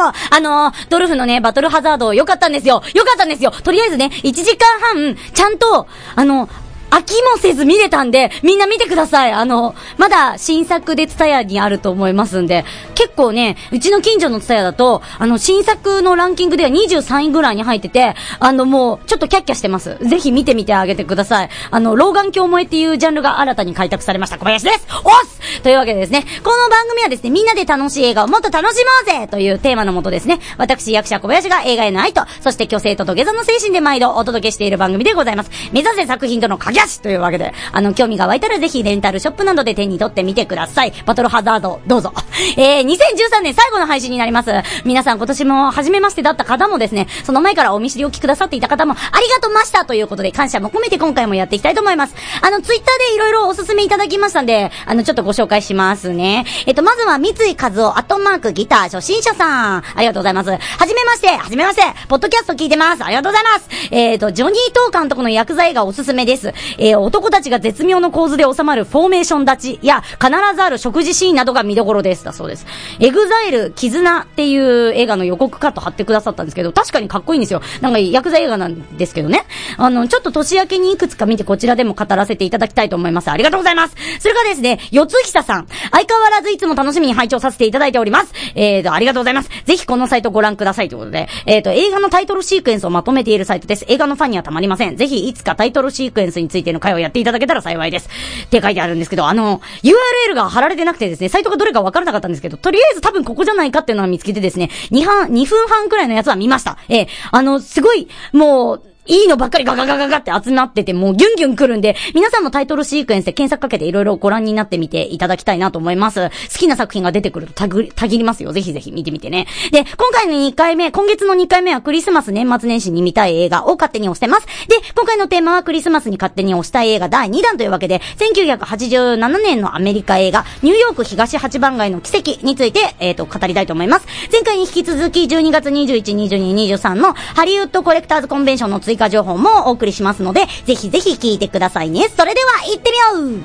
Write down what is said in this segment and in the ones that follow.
も。ドルフのね、バトルハザード良かったんですよ。とりあえずね、1時間半、ちゃんと、飽きもせず見れたんで、みんな見てください。まだ新作でツタヤにあると思いますんで、結構ね、うちの近所のツタヤだと、新作のランキングでは23位ぐらいに入ってて、もう、ちょっとキャッキャしてます。ぜひ見てみてあげてください。老眼鏡萌えっていうジャンルが新たに開拓されました小林です。おっすというわけでですね、この番組はですね、みんなで楽しい映画をもっと楽しもうぜというテーマのもとですね、私役者小林が映画への愛と、そして虚勢と土下座の精神で毎度お届けしている番組でございます。目指せ作品との架け橋というわけで、興味が湧いたらぜひレンタルショップなどで手に取ってみてください。バトルハザード、どうぞ。2013年最後の配信になります。皆さん今年も初めましてだった方もですね、その前からお見知りおきくださっていた方もありがとうましたということで感謝も込めて今回もやっていきたいと思います。ツイッターでいろいろおすすめいただきましたんで、ちょっとご紹介しますね。まずは三井和夫ギター初心者さん。ありがとうございます。はじめまして。ポッドキャスト聞いてます。ありがとうございます。ジョニー・トー監督のヤクザ映画おすすめです。男たちが絶妙の構図で収まるフォーメーション立ちや必ずある食事シーンなどが見どころです。だそうです。エグザイル絆っていう映画の予告カット貼ってくださったんですけど、確かにかっこいいんですよ。なんかヤクザ映画なんですけどね。ちょっと年明けにいくつか見てこちらでも語らせていただきたいと思います。ありがとうございます。それからですね、四つ久さん。相変わらずいつも楽しみに拝聴させていただいております。ありがとうございます。ぜひこのサイトご覧くださいということで、映画のタイトルシークエンスをまとめているサイトです。映画のファンにはたまりません。ぜひいつかタイトルシークエンスについての会をやっていただけたら幸いです。って書いてあるんですけど、URL が貼られてなくてですね、サイトがどれか分からなかったんですけど、とりあえず多分ここじゃないかっていうのは見つけてですね、2分半くらいのやつは見ました。すごい、もう、いいのばっかりガガガガガって集まってて、もうギュンギュン来るんで、皆さんもタイトルシークエンスで検索かけていろいろご覧になってみていただきたいなと思います。好きな作品が出てくるとたぎりますよ。ぜひぜひ見てみてね。で、今月の2回目はクリスマス年末年始に見たい映画を勝手に押してます。で、今回のテーマはクリスマスに勝手に押したい映画第2弾というわけで、1987年のアメリカ映画、ニューヨーク東8番街の奇跡について、語りたいと思います。前回に引き続き12月21、22、23のハリウッドコレクターズコンベンションの追加情報もお送りしますので、ぜひぜひ聞いてくださいね。それでは行ってみよう。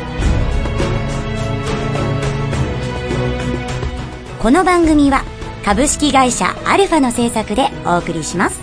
この番組は株式会社アルファの制作でお送りします。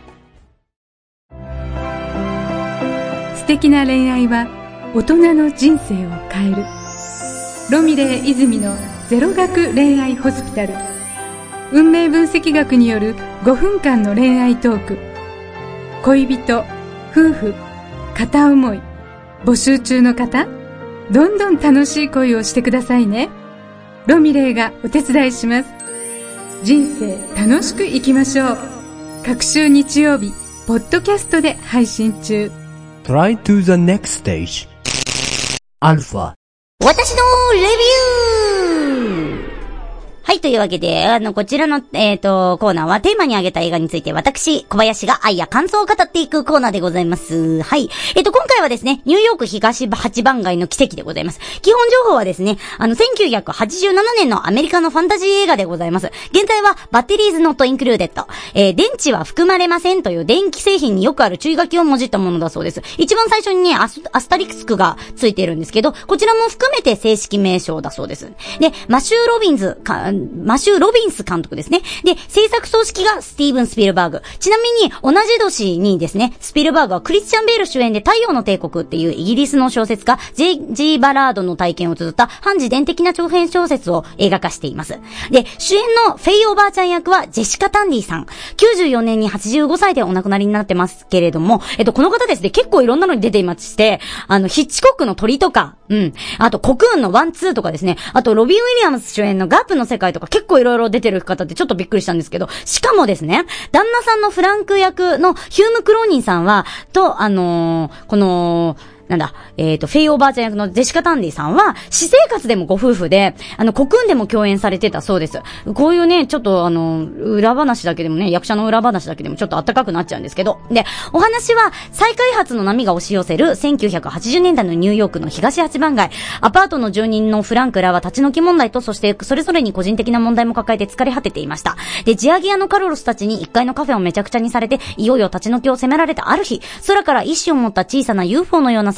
素敵な恋愛は大人の人生を変える。ロミレー泉のゼロ学恋愛ホスピタル。運命分析学による5分間の恋愛トーク。恋人、夫婦、片思い、募集中の方、どんどん楽しい恋をしてくださいね。ロミレーがお手伝いします。人生楽しく生きましょう。各週日曜日、ポッドキャストで配信中。 Try to the next stage. アルファ。 私のレビュー。はい、というわけで、こちらの、コーナーはテーマに挙げた映画について私、小林が愛や感想を語っていくコーナーでございます。はい。今回はですね、ニューヨーク東8番街の奇跡でございます。基本情報はですね、1987年のアメリカのファンタジー映画でございます。現在はバッテリーズノットインクルーデッド。電池は含まれませんという電気製品によくある注意書きをもじったものだそうです。一番最初にね、アスタリスクがついているんですけど、こちらも含めて正式名称だそうです。で、マシュー・ロビンス監督ですね。で、制作総指揮がスティーブン・スピルバーグ。ちなみに、同じ年にですね、スピルバーグはクリスチャン・ベール主演で太陽の帝国っていうイギリスの小説家、J.G. バラードの体験を綴った反自伝的な長編小説を映画化しています。で、主演のフェイおばあちゃん役はジェシカ・タンディさん。94年に85歳でお亡くなりになってますけれども、この方ですね、結構いろんなのに出ていまして、ヒッチコックの鳥とか、あとコクーンのワンツーとかですね、あとロビン・ウィリアムス主演のガープの世界とか結構いろいろ出てる方ってちょっとびっくりしたんですけど、しかもですね、旦那さんのフランク役のヒューム・クローニンさんは、この、フェイおばあちゃん役のジェシカ・タンディさんは、私生活でもご夫婦で、コクーンでも共演されてたそうです。こういうね、ちょっと裏話だけでもね、役者の裏話だけでもちょっと暖かくなっちゃうんですけど。で、お話は、再開発の波が押し寄せる1980年代のニューヨークの東八番街。アパートの住人のフランクらは立ち退き問題と、そしてそれぞれに個人的な問題も抱えて疲れ果てていました。で、地上げ屋のカルロスたちに1階のカフェをめちゃくちゃにされて、いよいよ立ち退きを責められたある日、空から意志を持った小さな UFO のような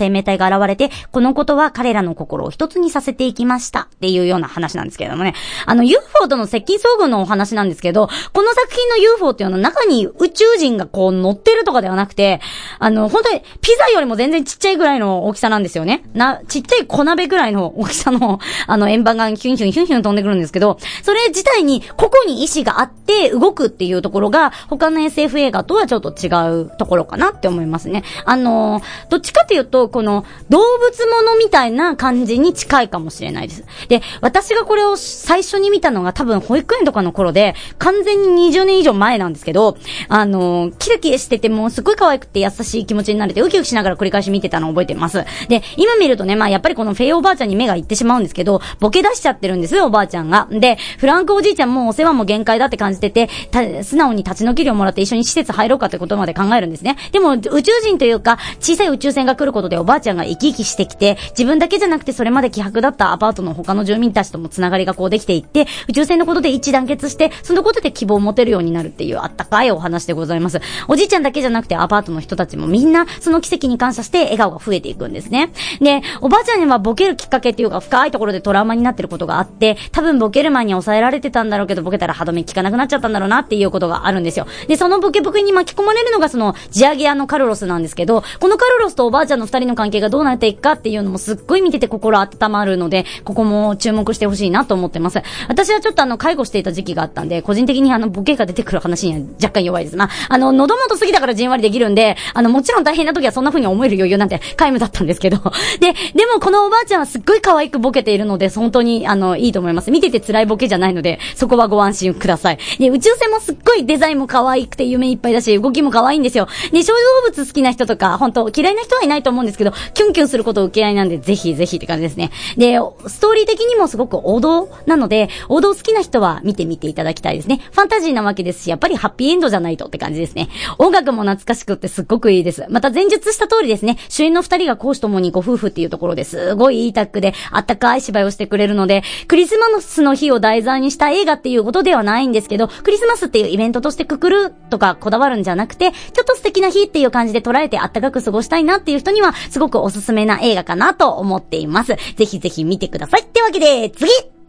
生命体が現れて、このことは彼らの心を一つにさせていきましたっていうような話なんですけれどもね。UFO との接近遭遇のお話なんですけど、この作品の UFO っていうのは中に宇宙人がこう乗ってるとかではなくて、本当にピザよりも全然ちっちゃいぐらいの大きさなんですよね。ちっちゃい小鍋ぐらいの大きさの、円盤がヒュンヒュンヒュンヒュン飛んでくるんですけど、それ自体に個々に意志があって動くっていうところが、他の SF 映画とはちょっと違うところかなって思いますね。どっちかっていうと、この動物ものみたいな感じに近いかもしれないです。で、私がこれを最初に見たのが多分保育園とかの頃で、完全に20年以上前なんですけど、キラキラしててもうすごい可愛くて優しい気持ちになれて、ウキウキしながら繰り返し見てたのを覚えてます。で、今見るとね、やっぱりこのフェイおばあちゃんに目がいってしまうんですけど、ボケ出しちゃってるんですよ、おばあちゃんが。で、フランクおじいちゃんもお世話も限界だって感じてて、素直に立ち退き料もらって一緒に施設入ろうかってことまで考えるんですね。でも、宇宙人というか、小さい宇宙船が来ることでおばあちゃんが生き生きしてきて、自分だけじゃなくてそれまで希薄だったアパートの他の住民たちともつながりがこうできていって、宇宙船のことで一致団結して、そのことで希望を持てるようになるっていうあったかいお話でございます。おじいちゃんだけじゃなくてアパートの人たちもみんなその奇跡に感謝して笑顔が増えていくんですね。で、おばあちゃんにはボケるきっかけっていうか深いところでトラウマになってることがあって、多分ボケる前に抑えられてたんだろうけど、ボケたら歯止め効かなくなっちゃったんだろうなっていうことがあるんですよ。で、そのボケに巻き込まれるのがその地上げ屋のカルロスなんですけど、このカルロスとおばあちゃんの二人の関係がどうなっていくかっていうのもすっごい見てて心温まるので、ここも注目してほしいなと思ってます。私はちょっと介護していた時期があったんで、個人的にボケが出てくる話には若干弱いです。喉元すぎだからじんわりできるんで、もちろん大変な時はそんな風に思える余裕なんて皆無だったんですけど。でもこのおばあちゃんはすっごい可愛くボケているので、本当にいいと思います。見てて辛いボケじゃないので、そこはご安心ください。で、宇宙船もすっごいデザインも可愛くて夢いっぱいだし、動きも可愛いんですよ。で、小動物好きな人とか、本当嫌いな人はいないと思うんですけど、キュンキュンすること受け合いなんで、ぜひぜひって感じですね。で、ストーリー的にもすごく王道なので、王道好きな人は見てみていただきたいですね。ファンタジーなわけですし、やっぱりハッピーエンドじゃないとって感じですね。音楽も懐かしくってすっごくいいです。また前述した通りですね、主演の二人が公私ともにご夫婦っていうところですごいいいタッグであったかい芝居をしてくれるので、クリスマスの日を題材にした映画っていうことではないんですけど、クリスマスっていうイベントとしてくくるとかこだわるんじゃなくて、ちょっと素敵な日っていう感じで捉えてあったかく過ごしたいなっていう人にはすごくおすすめな映画かなと思っています。ぜひぜひ見てください。ってわけで次、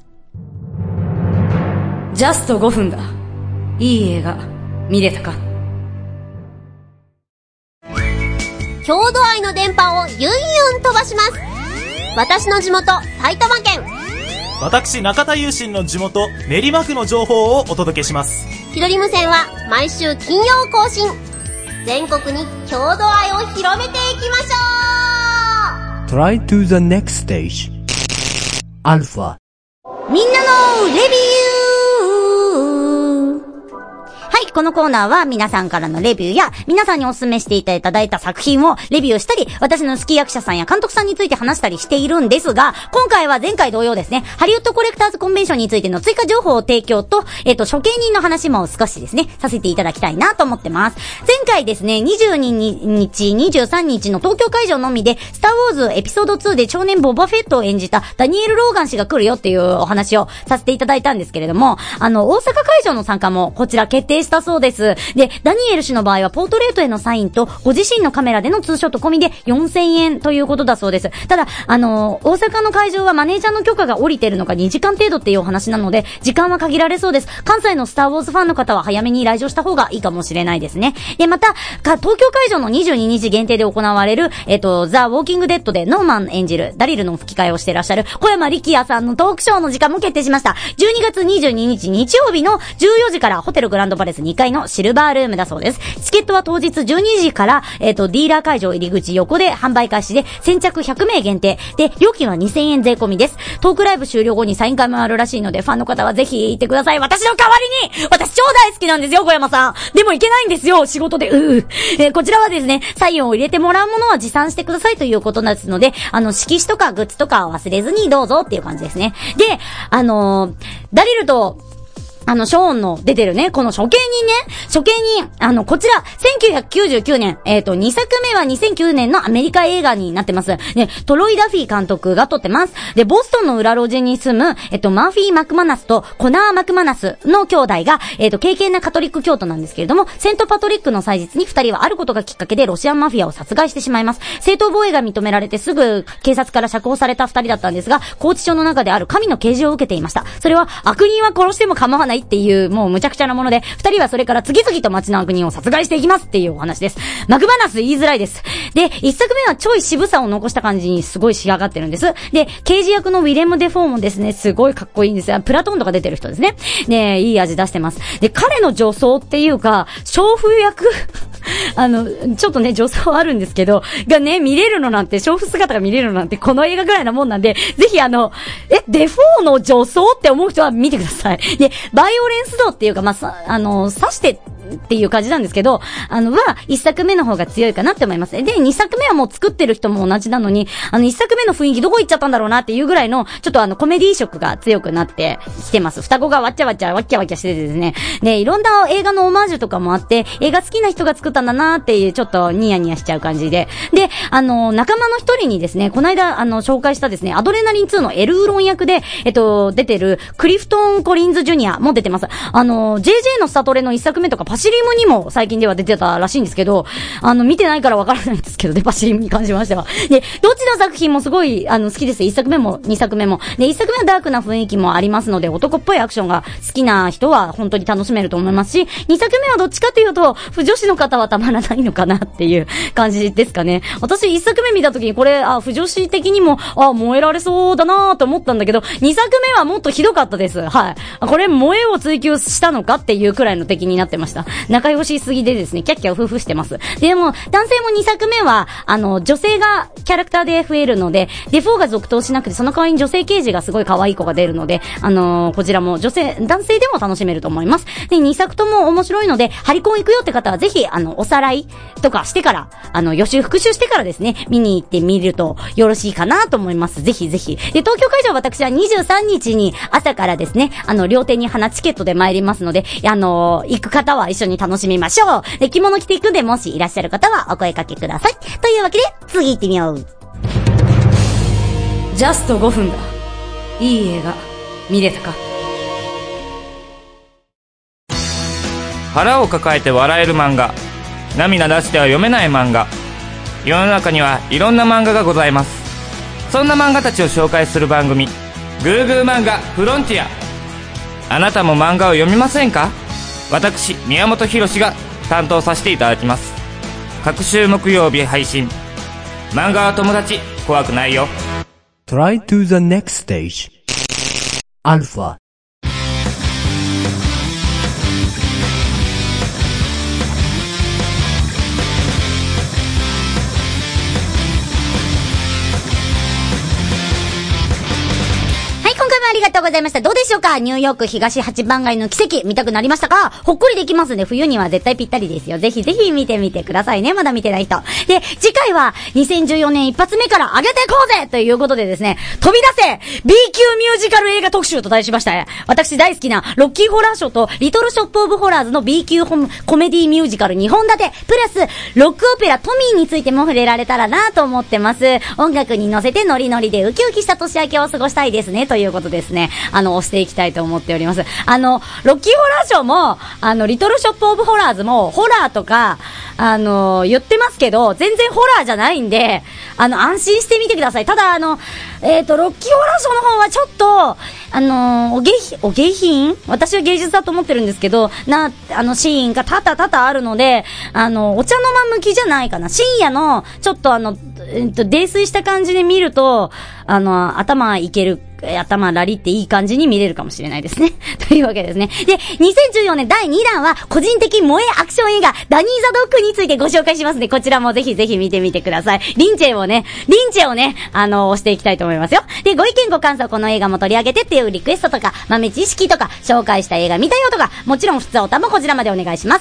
ジャスト5分だ。いい映画見れたか。 郷土愛の電波をユンユン飛ばします。私の地元埼玉県、 私中田優心の地元練馬区の情報をお届けします。 ひどり無線は毎週金曜更新。全国に郷土愛を広めていきましょう。 Try to the next stage. Alpha. みんなのレビュー。はい、このコーナーは皆さんからのレビューや皆さんにお勧めしていただいた作品をレビューしたり、私の好き役者さんや監督さんについて話したりしているんですが、今回は前回同様ですね、ハリウッドコレクターズコンベンションについての追加情報を提供と、処刑人の話も少しですね、させていただきたいなと思ってます。前回ですね、22日、23日の東京会場のみで、スターウォーズエピソード2で少年ボバフェットを演じたダニエル・ローガン氏が来るよっていうお話をさせていただいたんですけれども、大阪会場の参加もこちら決定したそうです。で、ダニエル氏の場合はポートレートへのサインとご自身のカメラでのツーショット込みで4000円ということだそうです。ただ、大阪の会場はマネージャーの許可が下りてるのが2時間程度っていうお話なので、時間は限られそうです。関西のスターウォーズファンの方は早めに来場した方がいいかもしれないですね。で、また、東京会場の22日限定で行われる、ザ・ウォーキングデッドでノーマン演じるダリルの吹き替えをしていらっしゃる小山力也さんのトークショーの時間も決定しました。12月22日日曜日の14時からホテルグランドパレス2階のシルバールームだそうです。チケットは当日12時から、ディーラー会場入り口横で販売開始で、先着100名限定で、料金は2000円税込みです。トークライブ終了後にサイン会もあるらしいので、ファンの方はぜひ行ってください。私の代わりに、私超大好きなんですよ、小山さん。でも行けないんですよ、仕事で。こちらはですね、サインを入れてもらうものは持参してくださいということですので、色紙とかグッズとか忘れずにどうぞっていう感じですね。で、ダリルとショーンの出てるね、この処刑に、こちら、1999年、2作目は2009年のアメリカ映画になってます。で、トロイ・ダフィー監督が撮ってます。で、ボストンの裏路地に住む、マーフィー・マクマナスとコナー・マクマナスの兄弟が、敬虔なカトリック教徒なんですけれども、セントパトリックの祭日に二人はあることがきっかけでロシアンマフィアを殺害してしまいます。正当防衛が認められてすぐ警察から釈放された二人だったんですが、拘置所の中である神の啓示を受けていました。それは悪人は殺しても構わないっていう、もう無茶苦茶なもので、二人はそれから次々と街の悪人を殺害していきますっていうお話です。マクマナス言いづらいです。で、一作目はちょい渋さを残した感じにすごい仕上がってるんです。で、刑事役のウィレム・デフォーもですね、すごいかっこいいんですよ。プラトーンとか出てる人ですね。で、いい味出してます。で、彼の女装っていうか、娼婦役ちょっとね、女装あるんですけど、がね、見れるのなんて、娼婦姿が見れるのなんて、この映画ぐらいなもんなんで、ぜひデフォーの女装って思う人は見てください。で、バイオレンス度っていうか、刺してっていう感じなんですけど、一作目の方が強いかなって思います。で、二作目はもう作ってる人も同じなのに、一作目の雰囲気どこ行っちゃったんだろうなっていうぐらいの、ちょっとコメディ色が強くなってきてます。双子がわっきゃわきゃしててですね。で、いろんな映画のオマージュとかもあって、映画好きな人が作ったんだなっていう、ちょっとニヤニヤしちゃう感じで。で、仲間の一人にですね、この間、紹介したですね、アドレナリン2のエルーロン役で、出てる、クリフトン・コリンズ・ジュニアも出てます。JJ のスタトレの一作目とか、パシリムにも最近では出てたらしいんですけど、見てないからわからないんですけど、パシリムに関しましては。で、どっちの作品もすごい、好きです。一作目も二作目も。で、一作目はダークな雰囲気もありますので、男っぽいアクションが好きな人は本当に楽しめると思いますし、二作目はどっちかというと、不女子の方はたまらないのかなっていう感じですかね。私一作目見た時にこれ、不女子的にも、燃えられそうだなと思ったんだけど、二作目はもっとひどかったです。はい。これ、萌えを追求したのかっていうくらいの敵になってました。仲良しすぎでですね、キャッキャ夫婦してます。でも、男性も2作目は、女性がキャラクターで増えるので、デフォーが続投しなくて、その代わりに女性刑事がすごい可愛い子が出るので、こちらも男性でも楽しめると思います。で、2作とも面白いので、ハリコン行くよって方はぜひ、おさらいとかしてから、予習復習してからですね、見に行ってみるとよろしいかなと思います。ぜひぜひ。で、東京会場私は23日に朝からですね、両手に花チケットで参りますので、行く方は一緒に楽しみましょう。で、着物着ていくんで、もしいらっしゃる方はお声かけください。というわけで、次行ってみよう。ジャスト5分だ。いい映画、見れたか？ 腹を抱えて笑える漫画、涙出しては読めない漫画。世の中にはいろんな漫画がございます。そんな漫画たちを紹介する番組、グーグー漫画フロンティア。あなたも漫画を読みませんか？私、宮本浩次が担当させていただきます。各週木曜日配信。漫画は友達、怖くないよ。 Try to the next stage. Alpha. ありがとうございました。どうでしょうか？ニューヨーク東八番街の奇跡見たくなりましたか？ほっこりできますね。冬には絶対ぴったりですよ。ぜひぜひ見てみてくださいね。まだ見てない人。で、次回は2014年一発目から上げていこうぜということでですね、飛び出せ B 級ミュージカル映画特集と題しました。私大好きなロッキーホラーショーとリトルショップオブホラーズの B 級コメディミュージカル2本立て、プラスロックオペラトミーについても触れられたらなと思ってます。音楽に乗せてノリノリでウキウキした年明けを過ごしたいですね。ということですね。押していきたいと思っております。ロッキーホラーショーも、リトルショップオブホラーズも、ホラーとか、言ってますけど、全然ホラーじゃないんで、安心してみてください。ただ、ロッキーホラーショーの方はちょっと、お下品？私は芸術だと思ってるんですけど、シーンが多々あるので、お茶の間向きじゃないかな。深夜の、ちょっと泥酔した感じで見ると、頭ラリっていい感じに見れるかもしれないですね。というわけですね。で、2014年第2弾は、個人的萌えアクション映画、ダニー・ザ・ドッグについてご紹介しますので、こちらもぜひぜひ見てみてください。リンチェをね、押していきたいと思いますよ。で、ご意見ご感想、この映画も取り上げてっていうリクエストとか、豆知識とか、紹介した映画見たよとか、もちろん普通おたもこちらまでお願いします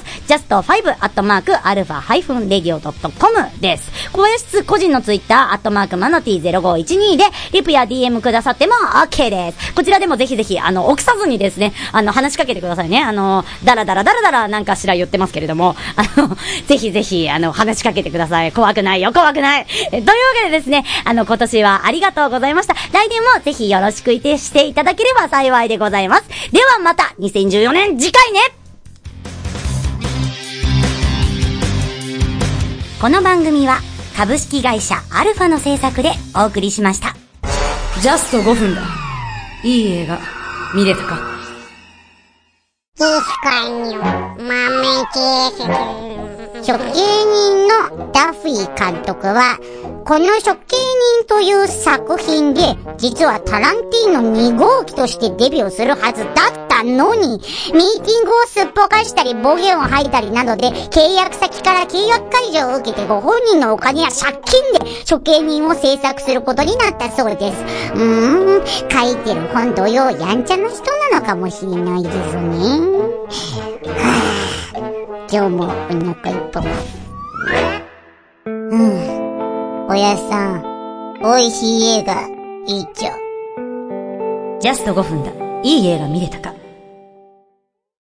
。just5@alpha-radio.com です。小林個人のツイッター、マナティ0512で、リプや DM くださっても OK です。こちらでもぜひぜひ、臆さずにですね、話しかけてくださいね。だらだらなんかしら言ってますけれども、ぜひぜひ、話しかけてください。怖くないよ、怖くない。というわけでですね、今年はありがとうございました。来年もぜひよろしくしていただければ幸いでございます。ではまた、2014年次回ね。この番組は、株式会社アルファの制作でお送りしました。 ジャスト5分だ。いい映画、見れたか？ 食芸人のダフィー監督は、この食芸人という作品で、実はタランティーノ2号機としてデビューするはずだったのに、ミーティングをすっぽかしたり暴言を吐いたりなどで、契約先から契約解除を受けてご本人のお金や借金で食芸人を制作することになったそうです。書いてる本同様やんちゃな人なのかもしれないですね。今日もお腹いっぱい。おやさん、美味しい映画、いいっちょ。 ジャスト5分だ。いい映画見れたか？